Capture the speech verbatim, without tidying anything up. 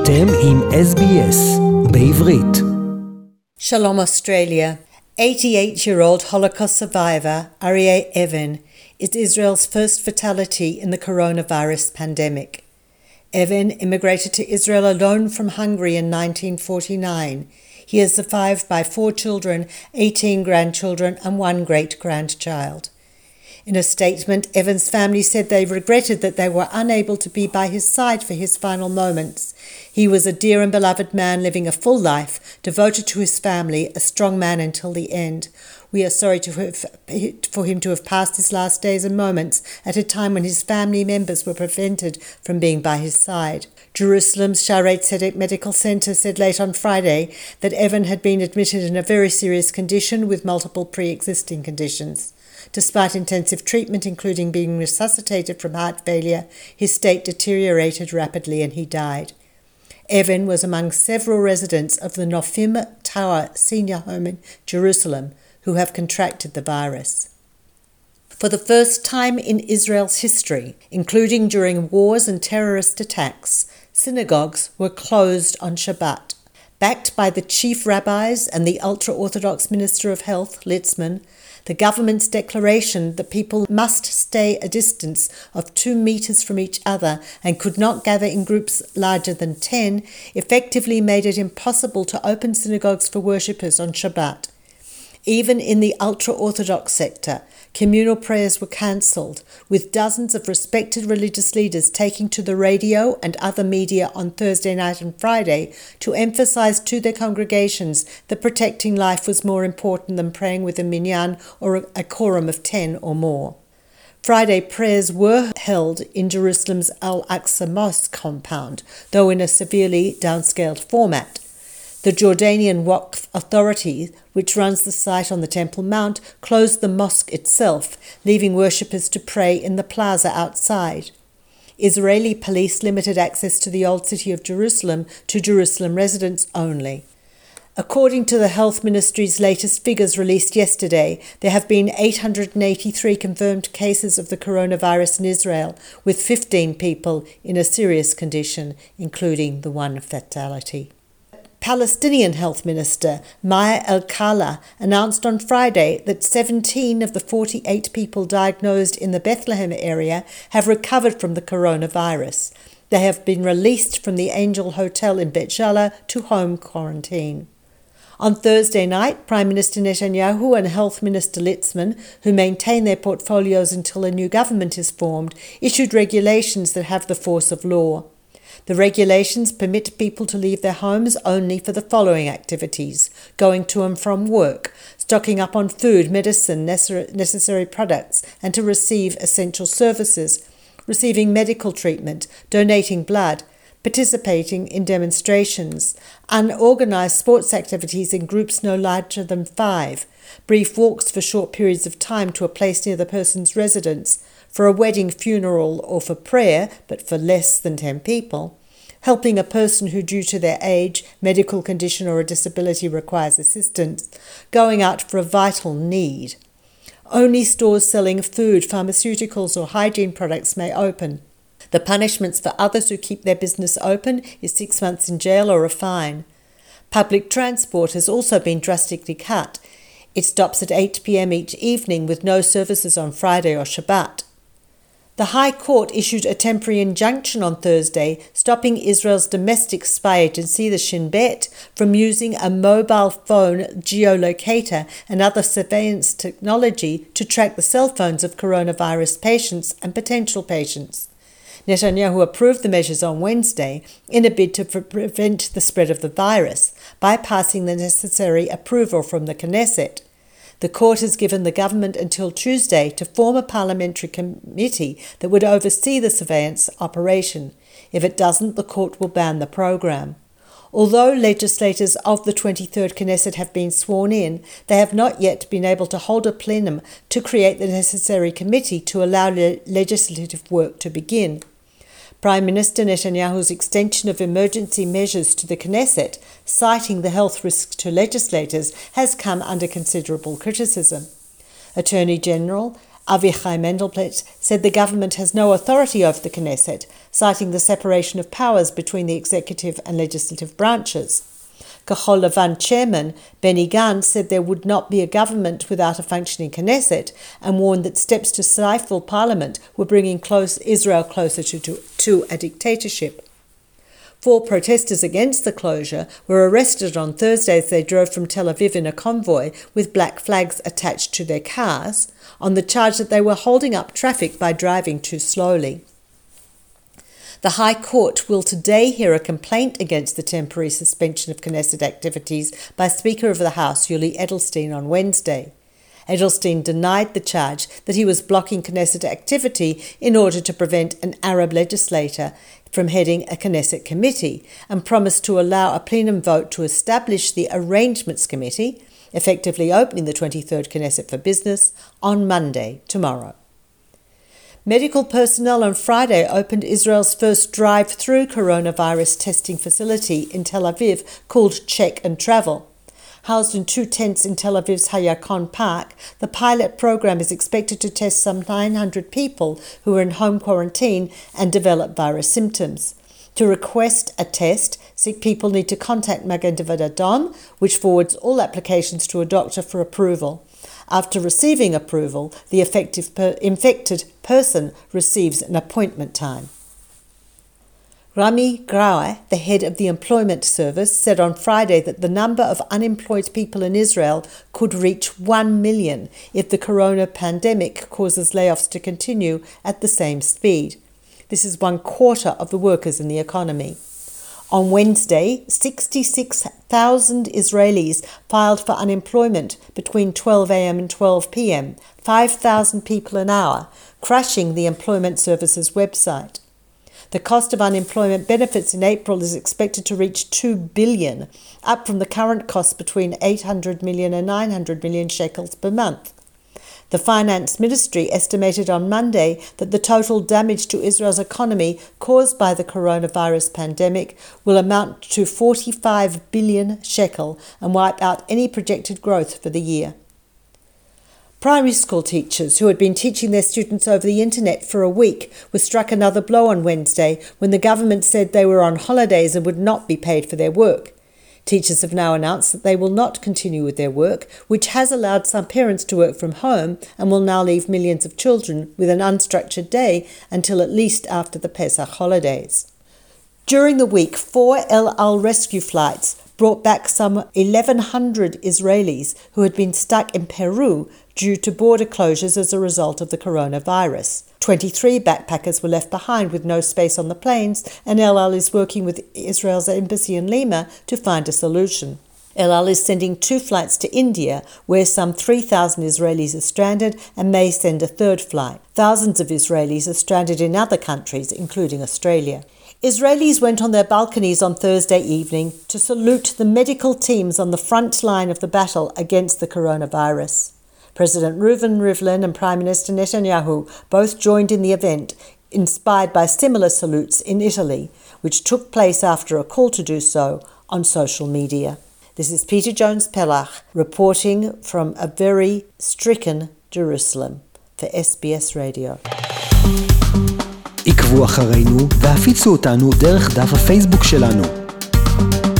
אתם עם S B S בעברית. Shalom Australia. eighty-eight-year-old Holocaust survivor Aryeh Even is Israel's first fatality in the coronavirus pandemic. Even immigrated to Israel alone from Hungary in nineteen forty-nine. He is survived by four children, eighteen grandchildren and one great-grandchild. In a statement, Evan's family said they regretted that they were unable to be by his side for his final moments. He was a dear and beloved man living a full life, devoted to his family, a strong man until the end. We are sorry to have, for him to have passed his last days and moments at a time when his family members were prevented from being by his side. Jerusalem's Shaare Zedek Medical Center said late on Friday that Evan had been admitted in a very serious condition with multiple pre-existing conditions. Despite intensive treatment, including being resuscitated from heart failure, his state deteriorated rapidly and he died. Evan was among several residents of the Nofim Tower Senior Home in Jerusalem who have contracted the virus. For the first time in Israel's history, including during wars and terrorist attacks, synagogues were closed on Shabbat. Backed by the chief rabbis and the ultra-Orthodox Minister of Health, Litzman, the government's declaration that people must stay a distance of two metres from each other and could not gather in groups larger than ten effectively made it impossible to open synagogues for worshippers on Shabbat. Even in the ultra-Orthodox sector, communal prayers were cancelled, with dozens of respected religious leaders taking to the radio and other media on Thursday night and Friday to emphasise to their congregations that protecting life was more important than praying with a minyan or a quorum of ten or more. Friday prayers were held in Jerusalem's Al-Aqsa Mosque compound, though in a severely downscaled format. The Jordanian Waqf Authority, which runs the site on the Temple Mount, closed the mosque itself, leaving worshippers to pray in the plaza outside. Israeli police limited access to the Old City of Jerusalem to Jerusalem residents only. According to the Health Ministry's latest figures released yesterday, there have been eight hundred eighty-three confirmed cases of the coronavirus in Israel, with fifteen people in a serious condition, including the one fatality. Palestinian Health Minister Maya El-Khala announced on Friday that seventeen of the forty-eight people diagnosed in the Bethlehem area have recovered from the coronavirus. They have been released from the Angel Hotel in Bet Jala to home quarantine. On Thursday night, Prime Minister Netanyahu and Health Minister Litzman, who maintain their portfolios until a new government is formed, issued regulations that have the force of law. The regulations permit people to leave their homes only for the following activities: going to and from work, stocking up on food, medicine, necessary products, and to receive essential services, receiving medical treatment, donating blood, participating in demonstrations, unorganised sports activities in groups no larger than five, brief walks for short periods of time to a place near the person's residence, for a wedding, funeral, or for prayer, but for less than ten people, helping a person who, due to their age, medical condition, or a disability requires assistance, going out for a vital need. Only stores selling food, pharmaceuticals, or hygiene products may open. The punishments for others who keep their business open is six months in jail or a fine. Public transport has also been drastically cut. It stops at eight p.m. each evening with no services on Friday or Shabbat. The High Court issued a temporary injunction on Thursday, stopping Israel's domestic spy agency, the Shin Bet, from using a mobile phone geolocator and other surveillance technology to track the cell phones of coronavirus patients and potential patients. Netanyahu approved the measures on Wednesday in a bid to pre- prevent the spread of the virus, bypassing the necessary approval from the Knesset. The court has given the government until Tuesday to form a parliamentary committee that would oversee the surveillance operation. If it doesn't, the court will ban the program. Although legislators of the twenty-third Knesset have been sworn in, they have not yet been able to hold a plenum to create the necessary committee to allow le- legislative work to begin. Prime Minister Netanyahu's extension of emergency measures to the Knesset, citing the health risks to legislators, has come under considerable criticism. Attorney General Avichai Mendelblit said the government has no authority over the Knesset, citing the separation of powers between the executive and legislative branches. Kahol Lavan chairman Benny Gantz said there would not be a government without a functioning Knesset and warned that steps to stifle parliament were bringing close Israel closer to, to, to a dictatorship. Four protesters against the closure were arrested on Thursday as they drove from Tel Aviv in a convoy with black flags attached to their cars on the charge that they were holding up traffic by driving too slowly. The High Court will today hear a complaint against the temporary suspension of Knesset activities by Speaker of the House Yuli Edelstein on Wednesday. Edelstein denied the charge that he was blocking Knesset activity in order to prevent an Arab legislator from heading a Knesset committee and promised to allow a plenum vote to establish the Arrangements Committee, effectively opening the twenty-third Knesset for business, on Monday, tomorrow. Medical personnel on Friday opened Israel's first drive-through coronavirus testing facility in Tel Aviv called Check and Travel. Housed in two tents in Tel Aviv's Hayakon Park, the pilot program is expected to test some nine hundred people who are in home quarantine and develop virus symptoms. To request a test, sick people need to contact Magen David Adom, which forwards all applications to a doctor for approval. After receiving approval, the effective per- infected person receives an appointment time. Rami Graue, the head of the Employment Service, said on Friday that the number of unemployed people in Israel could reach one million if the corona pandemic causes layoffs to continue at the same speed. This is one quarter of the workers in the economy. On Wednesday, sixty-six thousand Israelis filed for unemployment between twelve a.m. and twelve p.m., five thousand people an hour, crashing the Employment Service's website. The cost of unemployment benefits in April is expected to reach two billion dollars, up from the current cost between eight hundred million and nine hundred million shekels per month. The Finance Ministry estimated on Monday that the total damage to Israel's economy caused by the coronavirus pandemic will amount to forty-five billion shekel and wipe out any projected growth for the year. Primary school teachers who had been teaching their students over the internet for a week were struck another blow on Wednesday when the government said they were on holidays and would not be paid for their work. Teachers have now announced that they will not continue with their work, which has allowed some parents to work from home and will now leave millions of children with an unstructured day until at least after the Pesach holidays. During the week, four El Al rescue flights brought back some eleven hundred Israelis who had been stuck in Peru due to border closures as a result of the coronavirus. twenty-three backpackers were left behind with no space on the planes, and El Al is working with Israel's embassy in Lima to find a solution. El Al is sending two flights to India, where some three thousand Israelis are stranded, and may send a third flight. Thousands of Israelis are stranded in other countries, including Australia. Israelis went on their balconies on Thursday evening to salute the medical teams on the front line of the battle against the coronavirus. President Reuven Rivlin and Prime Minister Netanyahu both joined in the event, inspired by similar salutes in Italy, which took place after a call to do so on social media. This is Peter Jones-Pellach reporting from a very stricken Jerusalem for S B S Radio. עקבו אחרינו והפיצו אותנו דרך דף הפייסבוק שלנו.